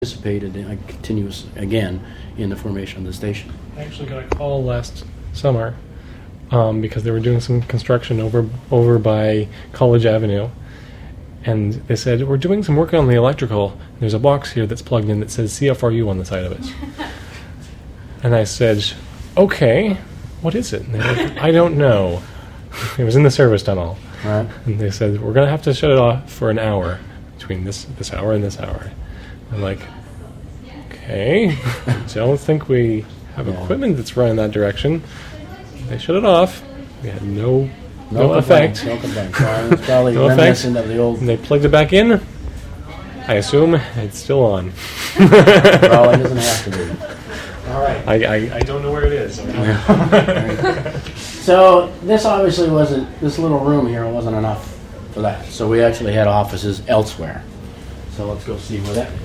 participated continuous again in the formation of the station. I actually got a call last summer because they were doing some construction over by College Avenue, and they said, we're doing some work on the electrical. There's a box here that's plugged in that says CFRU on the side of it. And I said, okay, what is it? And they're like, I don't know. It was in the service tunnel. Right. And they said, we're going to have to shut it off for an hour between this hour and this hour. I'm like, okay, don't think we have equipment that's running that direction. They shut it off. We had no effect. No complaints. Well, it's probably No reminiscent of the old. And they plugged it back in. I assume it's still on. Well, it doesn't have to be. All right. I don't know where it is. So this obviously wasn't, this little room here wasn't enough for that. So we actually had offices elsewhere. So let's go see where that is.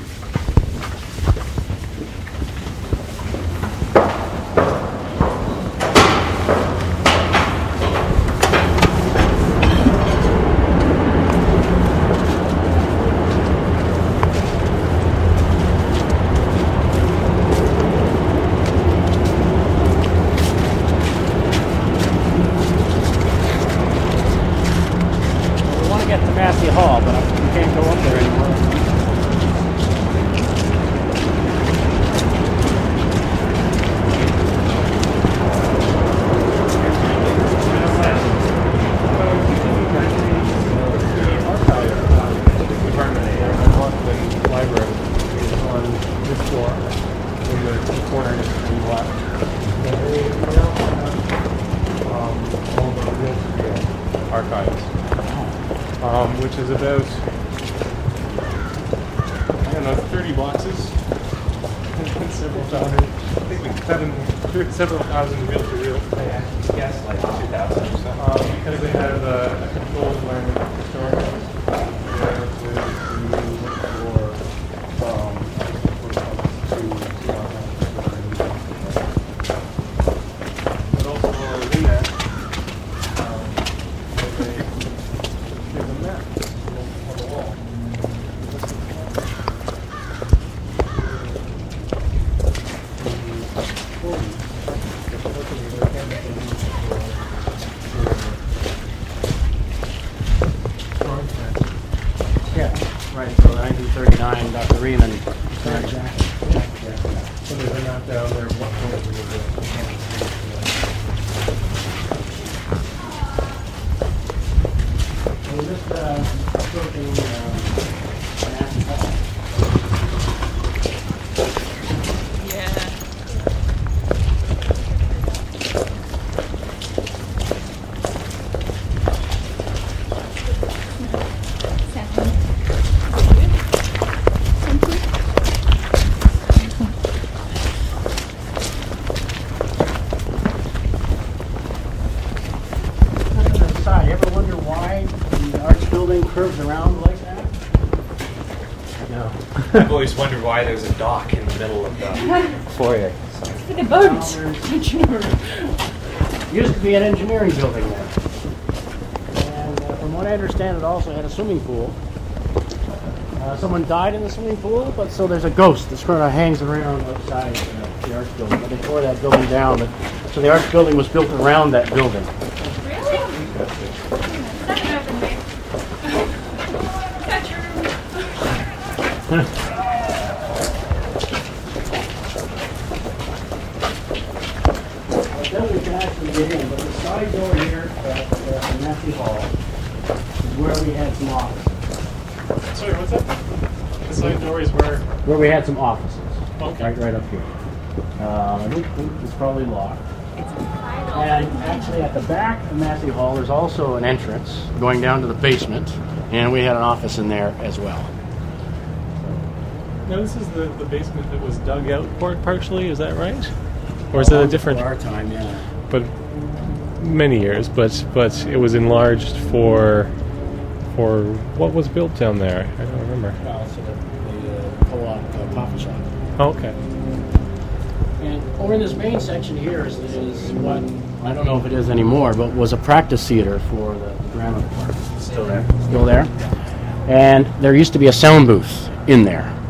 Massey Hall, but we can't go up there anymore. The library is on this floor in the corner to the left. All the real archives. Which is about, I don't know, 30 boxes, several thousand, I think like several thousand reel-to-reel. Yes, like 2,000 or so. Because they have a controlled environment for storage. But also in that, there's a map on the wall. Yeah, right. So 1939, Dr. Riemann. So there's a map down there of what point we were We're just approaching Massey Hall. You ever wonder why the Arts Building curves around like that? No. I've always wondered why there's a dock in the middle of the foyer. For the boat. Used to be an engineering building there. And from what I understand, it also had a swimming pool. Someone died in the swimming pool, but so there's a ghost that sort of hangs around outside the Arts Building. But they tore that building down. So the Arts Building was built around that building. Then we can actually get in, but the side door here at Massey Hall is where we had some offices. Sorry, what's that? The side door is where? Where we had some offices. Okay. Right up here. I think it's probably locked. And actually at the back of Massey Hall there's also an entrance going down to the basement, and we had an office in there as well. Now this is the basement that was dug out partially, is that right? Or is it a different? For our time, yeah. But many years, but it was enlarged for what was built down there? I don't remember. Well, so the co-op coffee shop. Oh, okay. And over in this main section here is what, I don't know if it is anymore, but was a practice theater for the drama corps. Still there. Still there? And there used to be a sound booth in there.